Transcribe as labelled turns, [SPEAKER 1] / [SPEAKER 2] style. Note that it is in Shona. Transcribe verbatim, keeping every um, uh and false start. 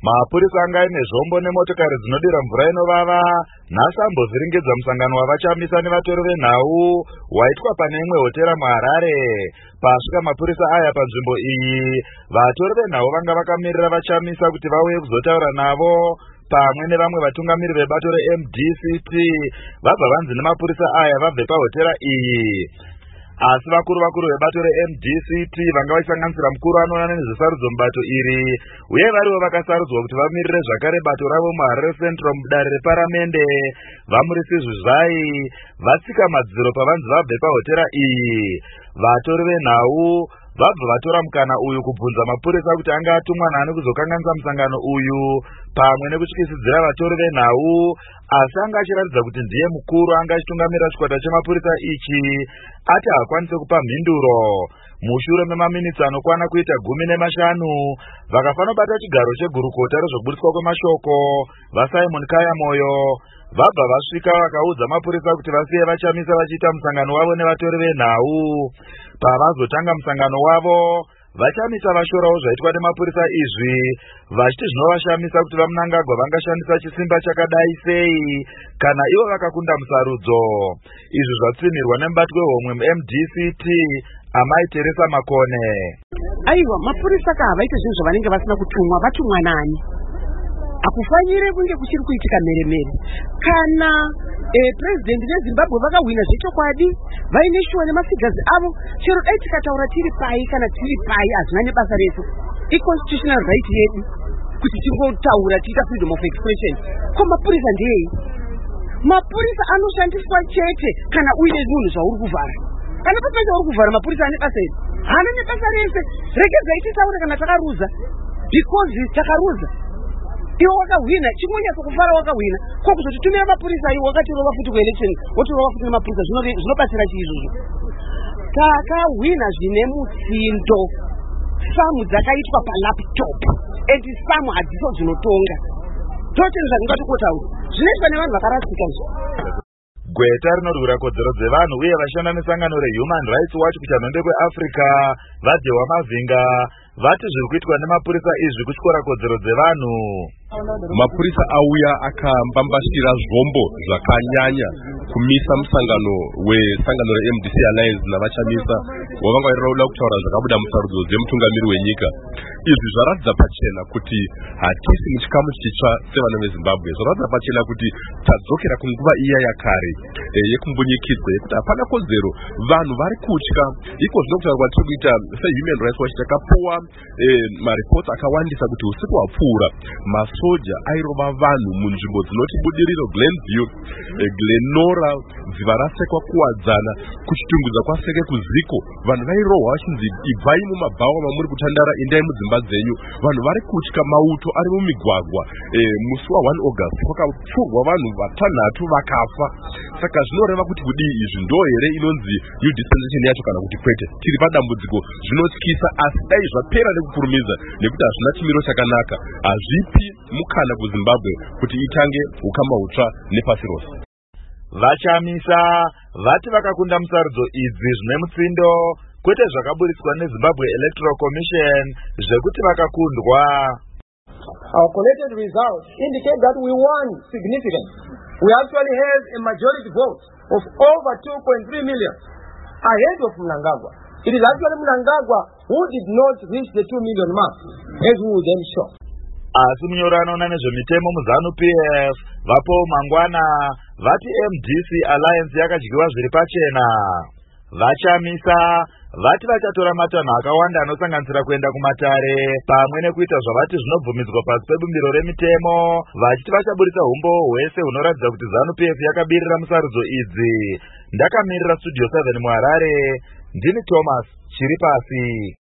[SPEAKER 1] Mapurisa anga ine zvombo nemotokari dzinodira mvura inovava nhasi ambovhiringidza musangano wavachamisa nevatori venhau waitwa pane imwe hotera muHarare. Pasvika mapurisa aya panzvimbo iyi, vatori venhau vanga vakamirira vachamisa kuti vauye kuzotaura navo pamwe nevamwe vatungamiri vebato reM D C T vabva vanzi nemapurisa aya vabve pahotera iyi. Asi vakuru vakuru vebato reM D C T vanga vachisanganisira mukuru anoona nezvesarudzo mubato iri uye varivo vakasarudzwa kuti vamirire zvakare bato ravo muHarare Central mudare reparamende vamurisi Zvizvai vatsika madziro pavanzi vabve pahotera iyi. Vatori venhau vabva vatora mukana uyu kubvunza mapurisa kuti anga atumwa nani kuzokanganisa musangano uyu pamwe nekutyisidzira vatori venhau, asi anga achiratidza kuti ndiye mukuru anga achitungamirira chikwata chemapurisa ichi ati hakwanise kupa mhinduro. Mushure memaminitsi anokwana kuita gumi nemashanu vakafanobata chigaro chegurukota rezvokubudiswa kwemashoko vaSimon Kayamoyo vabva vasvika vakaudza mapurisa kuti vasiye vachamisa vachiita musangano wavo nevatori venhau. Pavazotanga musangano wavo, vachamisa vashorawo zvaitwa nemapurisa izvi vachiti zvinovashamisa kuti vamunangagwa vangashandisa chisimba chakadai sei kana ivo vakakunda musarudzo. Izvi zvatsinirwa nemubatwi wehomwe muM D C T Amai Teresa Makone.
[SPEAKER 2] Aiwa, mapurisa ka havaite zvinhu zvavanenge vasina kutumwa, vatumwa nani? Akufanyire kunge kuchiri kuitika meremere. Kana eh, president veZimbabwe vakahwina zvechokwadi vaine shuwa nemasigazi avo, chero dai tikataura tiri pai kana tiri pai hazvina nebasa resu. I-constitutional right yedu kuti tingotaura tiita freedom of expression. Ko mapurisa ndei? Mapurisa anoshandiswa chete kana uine zvinhu zvauri kuvhara. Kana papedza uri kuvhara mapurisa ane basa iri? Haana nebasa rese. Regedzai titaure kana takaruza. Because takaruza. Iwo wakahwina, chimonyatso kufara wakahwina. Ko kuzotitumira mapurisa iwo wakatirova futi kuelection, wotirova futi nemapurisa zvinobatsira chiizvozvo. Takahwina zvine mutsindo. Samu dzakaitwa palaptop. Eti samu hadziso dzinotonga. Totenza ngatipotaura. Zvinoitwa nevanhu vakarasika izvo.
[SPEAKER 1] Gweta rinorwira kodzero dzevanhu uye vashanda nesangano reHuman Rights Watch kuchanhonde kweAfrica vaDhewa Mavinga vati zviri kuitwa nemapurisa izvi kutyora kodzero dzevanhu.
[SPEAKER 3] Mapurisa auya akambambashira zvombo zvakanyanya kumisa musangano wesangano reM D C Alliance navachamisa wavanga vairauda kutaura zvakabuda musarudzo dzemutungamiri wenyika. Izvi zvaratidza pachena kuti hatisi muchikamu chitsva sevana veZimbabwe. Zvaratidza pachena kuti tadzokera kunguva iya yakare e, yekumbunyikidzwa yekuti hapana kodzero, vanhu vari kutya. Iko zvinotaurwa tiri kuita seHuman Rights Watch takapuwa e, maripoti akawandisa kuti usiku hwapfuura masoja airova vanhu munzvimbo dzinoti Budiriro, Glenview, e, Glenora, dziva rasekwa kuwadzana, kuchitungudza kwaseke kuziko. Vanhu vairohwa vachinzi ibvai mumabhawa mamuri kutandara, endai mudzimba dzenyu. Vanhu vari kutya, mauto ari mumigwagwa. E, musi wa1 August kwakapfurwa vanhu vatanhatu vakafa. Saka zvinoreva kuti kudii izvi ndo here inonzi new dispensation yacho kana kuti kwete? Tiri padambudziko, zvinotyisa, asi dai zvapera nekupurumidza nekuti hazvina chimiro chakanaka. Hazvipi mukana kuZimbabwe kuti itange ukama hutsva nepasi rose.
[SPEAKER 1] Vachamisa vati vakakunda musarudzo idzi zvine mutsindo kwete zvakaburitswa neZimbabwe Electoral Commission zvekuti vakakundwa.
[SPEAKER 4] Our collected results indicate that we won significantly. We actually have a majority vote of over two point three million ahead of Mnangagwa. It is actually Mnangagwa who did not reach the two million mark, as we will then show.
[SPEAKER 1] Asi munyorano nezvemitemo muZanu P F vapo mangwana vati M D C Alliance yakadyiwa zviri pachena. Vachamisa vati vachatora matanho akawanda anosanganisira kuenda kumatare pamwe nekuita zvavati zvinobvumidzwa pasi pebumbiro remitemo, vachiti vachaburisa umbo hwese hunoratidza kuti Zanu P F yakabirira musarudzo idzi. Ndakamirira Studio seven muHarare, ndini Thomas Chiripasi.